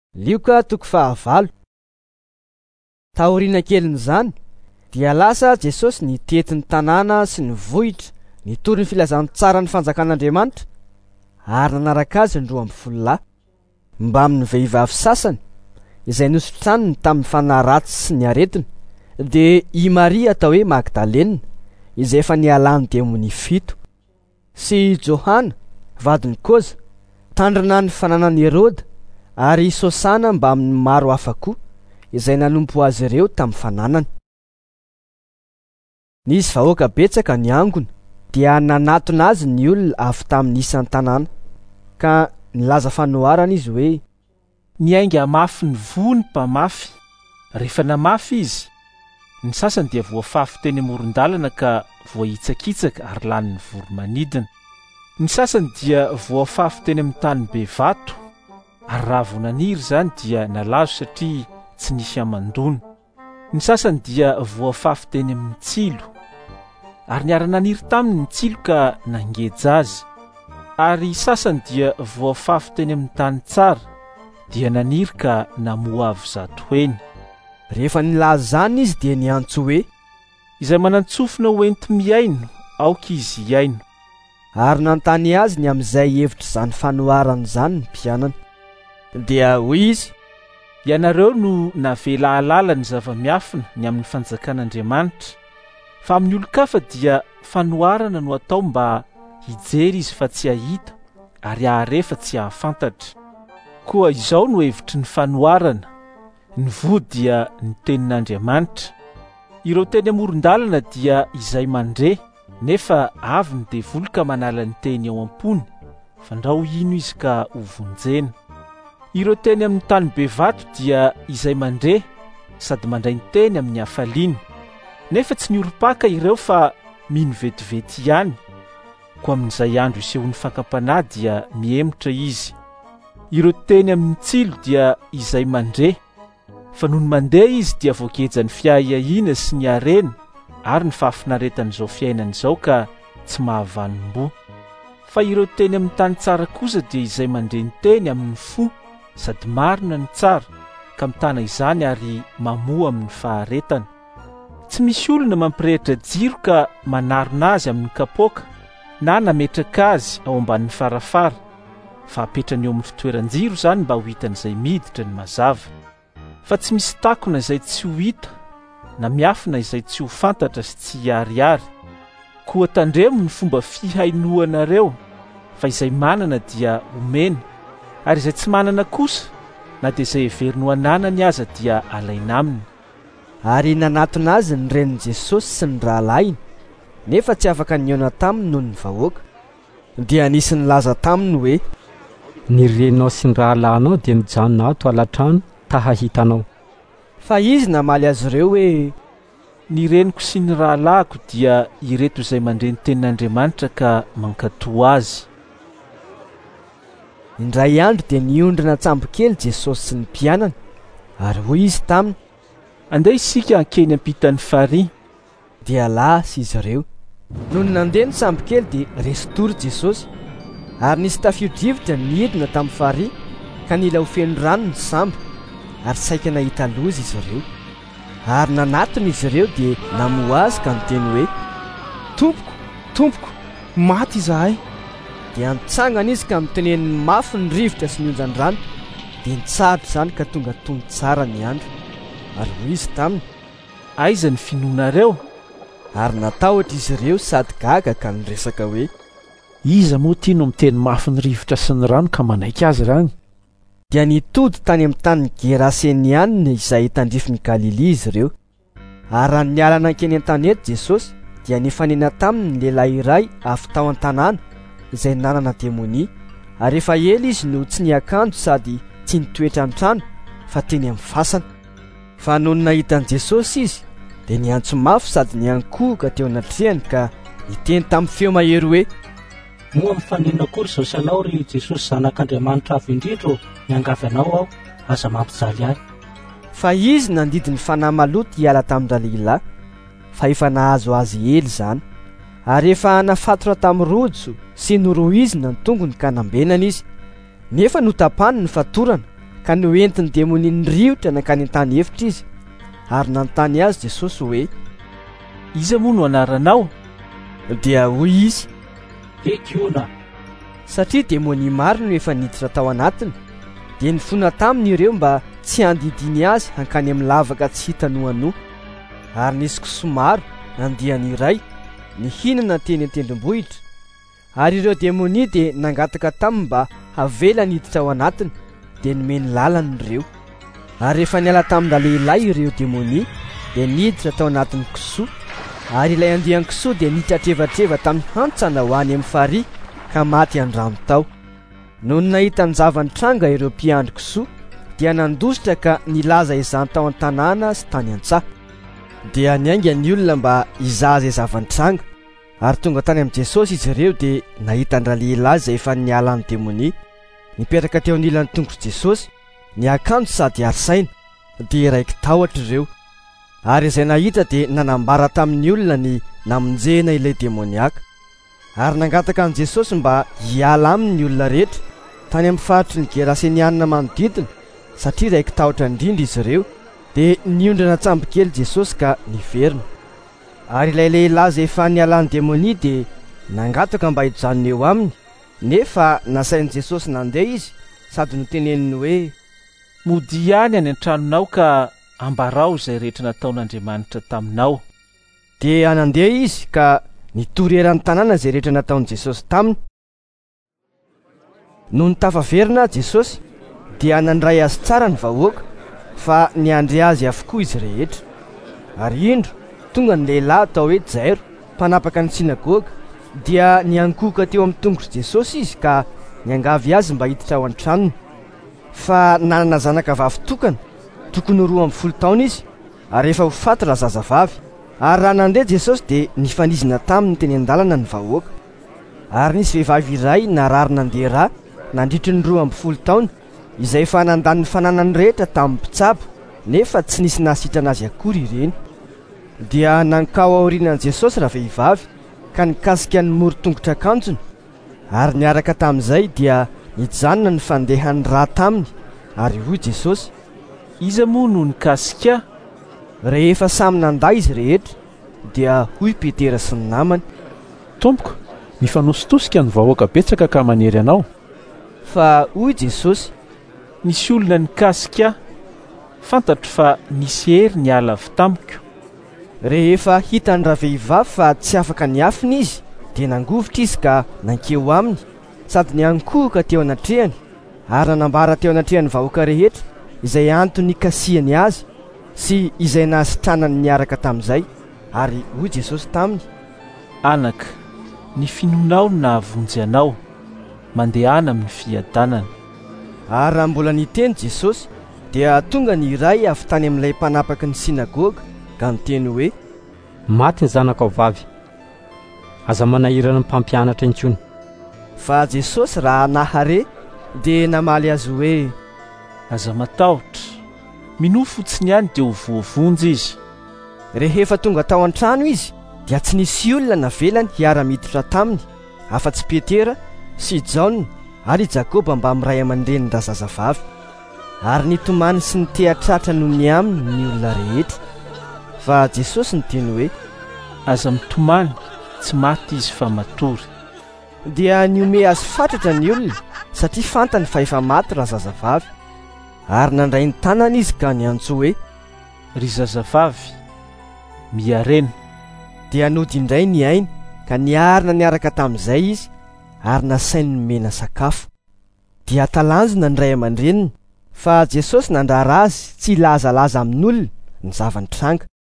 Lioka toko 9. Taoriana kelin'izany dia lasa Jesosy nitety ny tanàna sy ny vohitra, nitory ny filazany tsara ny fanjakan'Andriamanitra, ary nanaraka azy 12 mba amin'ny vehivavy sasany izay nosotra tamin'ny fanahy ratsy sy ny aretina, dia i Maria atao hoe Magdalena izay efa nialany demony 7, sy Johana vadiny Koza, tandrina ny fananan'i Herôda, ary Sosana mba amin'ny maro hafa koa izay nanompo azy ireo tamin'ny fananany. Nisy vahoaka betsaka niangona dia nanatona azy ny olona avy tamin'ny isan'ny tanàna, ka nilaza fanoharana izy hoe: niainga mafy ny voa ny mpamafy. Rehefa namafy izy, ny sasany dia voafafy teny amoron-dalana ka voahitsakitsaka ary lany ny voromanidina. Ny sasany dia voafafy teny amin'ny tany be vato, ary raha vao naniry zany dia nalazo satria tsy nisy amandona. Ny sasany dia voafafy teny amin'ny tsilo, ary niara-naniry taminy ny tsilo ka nangeja azy. Ary sasany dia voafafy teny amin'ny tany tsara, dia naniry ka namoa avy zato heny. Rehefa nilaza zany izy dia niantso hoe: izay manantsofina ho enti miaino, aoka izy hiaino. Ary nantany azy ny amin'izay hevitra zany fanoharana zany ny mpianany. Dia hoy izy: ianareo no navela halala ny zava-miafina ny amin'ny fanjakan'Andriamanitra, fa amin'ny olon-kafa dia fanoharana no atao mba hijery izy fa tsy hahita, ary haharefa tsy hahafantatra. Koa izao no hevitry ny fanoharana: ny voa dia ny tenin'Andriamanitra. Ireo teny amoron-dalana dia izay mandre, nefa avy ny devoly ka manala ny teny eo am-pony, fandrao ino izy ka ho vonjena. Ireo teny amin'ny tany be vato dia izay mandre sady mandray ny teny amin'ny hafaliana, nefa tsy niorom-paka ireo fa mino vetivety ihany. Koa amin'izay andro isehon'ny fakapanahy dia miemotra izy. Ireo teny amin'ny tsilo dia izay mandre, fa noho ny mandeha izy dia voageja ny fiahiahiana sy ny harena ary ny fahafinaretan'izao fiainana izao ka tsy mahavanim-bo. Fa ireo teny amin'ny tany tsara kosa dia izay mandre ny teny amin'ny fo, sady marina ny tsara ka mitana izany ary mamoa amin'ny faharetana. Tsy misy olona mampirehitra jiro ka manarona azy amin'ny kapoaka, na nametraka azy ao ambanin'ny farafara, fa apetrany eo amin'ny fitoeran-jiro zany mba ho hitan'izay miditra ny mazava. Fa tsy misy takona izay tsy ho hita, na miafina izay tsy ho fantatra sy tsy hiariary. Koa tandremo ny fomba fihainoanareo, fa izay manana dia omena, ary izay tsy manana kosa, na dia izay heveriny ho ananany aza dia alaina aminy. Ary nanatona azy ny renin'i Jesosy sy ny rahalahiny, nefa tsy afaka nihaona taminy noho ny vahoaka. Dia nisy nilaza taminy hoe: ny reninao sy ny rahalahinao dia mijanona ato alatrano tahahitanao. Fa izy namaly azy ireo hoe: ny reniko sy ny rahalahiko dia ireto izay mandre ny tenin'Andriamanitra ka mankatoa azy. Indray andro dia niondrina tsambokely Jesosy sy ny mpianany, ary hoy izy taminy: andeha isika hankeny ampita ny farihy. Dia lasa izy ireo. Noho ny nandeha ny tsambokely dia resy tory Jesosy, ary nisy tafio-drivotra nidina tamin'ny farihy, ka nila ho feno rano ny sambo, ary saika nahita loza izy ireo. Ary nanatona izy ireo dia namoa azy ka niteny hoe: Tompoko, Tompoko, maty izahay. Dia nitsangana izy ka miteneniny mafy ny rivotra sy ny onjan'ny rano, dia nitsahatra izany ka tonga tony tsara ny andro. Ary hoy izy taminy: aiza ny finoanareo? Ary natahotra izy ireo sady gaga ka niresaka hoe: iza moa tiano miteny mafy ny rivotra sy ny rano ka manaiky azy rany? Dia nitody tany amin'ny tany Gerasenianina izay tandrifin'ny Galili izy ireo. Ary raha niala nankeny an-tanety Jesosy dia nifanena taminy ny lehilahy iray avy tao an-tanàna izay nanana demonia, ary efa ela izy no tsy niakanjo sady tsy nitoetra an-trano fa teny amin'ny fasana. Fa noho ny nahitan'i Jesosy izy dia niantso mafy sady niankohoka teo anatrehany ka niteny tamin'ny feo mahery hoe: moa mifanena akory izao salao ry Jesosy zanak'Andriamanitra avy indrindra miangavy anao aho, aza mampijaly ahy. Fa izy nandidi ny fanahy maloto hiala tamin-dra lehilahy, fa efa nahazo azy ely zany, ary efa nafatora tamin'ny rojo sy norohizina ny tongony ka nambenana izy, nefa notapany ny fatorana ka noentiny demonia nyriotra nankany an-tany hevitra izy ary nanontany azy Jesosy hoe: iza moa no anaranao? Dia hoy izy: legiona, satria demonia maro no efa niditra tao anatiny, dia nifona taminy ireo mba tsy handidiny azy hankany amin'ny lavaka tsy hitanohanoa. Ary nisy kisoa maro nandiany iray nihinana teny an-tendrombohitra, ary ireo demonia dia nangataka taminy mba havela niditra ao anatiny, dia nomeny lalany ireo. Ary rehefa niala tamin'ny lehilahy ireo demonia dia niditra tao anatin'ny kisoa, ary ilay andian'ny kisoa dia nitratrevatreva tamin'ny hantsana ho any amin'ny farihy ka maty andramo tao. Noho ny nahita ny zavanitranga ireo mpiandry kisoa dia nandositra ka nilaza izany tao an-tanàna sy tany an-tsaha, dia niainga ny olona mba hizaha izay zavanitranga. Ary tonga tany amin'i Jesosy izy ireo dia nahita ny lehilahy izay efa niala ny demonia nipetraka teo anilan'ny tongotr'i Jesosy, niakanjo sady ari-saina, dia raiky tahotra ireo. Ary izay nahita dia nanambara tamin'ny olona ny namonjena ilay demoniaka. Ary nangataka an' Jesosy mba hiala aminy ny olona rehetra tany amin'ny faritry ny Gerasenianina manodidina, satria raiky tahotra indrindra izy ireo. Dia niondrana tsambokely Jesosy ka niverina. Ary ilay lehilahy izay efa nialan'ny demonia dia nangataka mba hijanona eo aminy, nefa nasain'i Jesosy nandeha izy, sady noteneniny hoe: mody ihany any an-tranonao ka ambarao izay rehetra nataon'Andriamanitra taminao. Dia nandeha izy ka nitorerany tanàna izay rehetra nataon'i Jesosy taminy. Noho ny tafaverina Jesosy dia nandray azy tsara ny vahoaka, fa niandry azy avokoa izy rehetra. Ary indro tonga ny lehilahy atao hoe Jairo, mpanapaka ny sinagoga, dia niankoka teo amin'ny tongotr'i Jesosy izy ka niangavy azy mba hiditra ao an-tranony. Fa nanana zanaka vavy tokana, tokony 12 taona izy, ary efa ho faty raha zazavavy. Ary raha nandeha Jesosy dia nifanizina taminy teny an-dalana ny vahoaka. Ary nisy vehivavy iray narary nandeha rà nandritry ny 12 taona, izay efa nandany ny fananany rehetra tamin'ny mpitsabo, nefa tsy nisy nahasitrana azy akory ireny. Dia nankao aorianan'i Jesosy raha vehivavy ka nikasika ny moro-tongotra akanjony, ary niaraka tamin'izay dia nijanona ny fandehany rà taminy. Ary hoy Jesosy: iza moa no nikasika? Rehefa samy nandà izy rehetra dia hoy Petera sy ny namany: Tompoko, mifanositosika ny vahoaka betsaka ka manery anao. Fa hoy Jesosy: nisy olona nikasika, fantatro fa nisy hery niala avy tamiko. Rehefa hitany raha vehivavy fa tsy afaka niafina izy dia nangovotra izy ka nankeo aminy, sady niankohoka teo anatrehany, ary nanambara teo anatrehany vahoaka rehetra izay antony nikasihany azy sy izay nahasitranany niaraka tamin'izay. Ary hoy Jesosy taminy: anaka, ny finonao no nahavonjy anao, mandehana amin'ny fiadanana. Ary raha mbola niteny Jesosy dia tonga ny iray avy tany amin'ilay mpanapaky ny sinagoga ka niteny hoe: maty ny zanakao vavy, aza manahirana ny mpampianatra intsony. Fa Jesosy raha nahare dia namaly azy hoe: aza matahotra, minoa fotsiny ihany dia ho voavonjy izy. Rehefa tonga tao an-trano izy dia tsy nisy olona navelany hiara-miditra taminy, afa-tsy Petera sy Jaona ary Jakoba mba amin'ny ray aman-dreniny raha zazavavy. Ary nitomany sy nitehatratra noho ny aminy ny olona rehetra. Fa Jesosy niteny hoe: aza mitomany, tsy maty izy fa matory. Dia niome azy fatratra ny olona, satria fantany fa efa maty raha zazavavy. Ary nandray ny tanany izy ka niantso hoe: ry zazavavy, miarena. Dia nody indray ny ainy ka niarina niaraka tamin'izay izy, ary nasainy nomena sakafo. Dia talanjona ny ray aman-dreniny, fa Jesosy nandrara azy tsy ilazalaza amin'olona ny zavanitranga.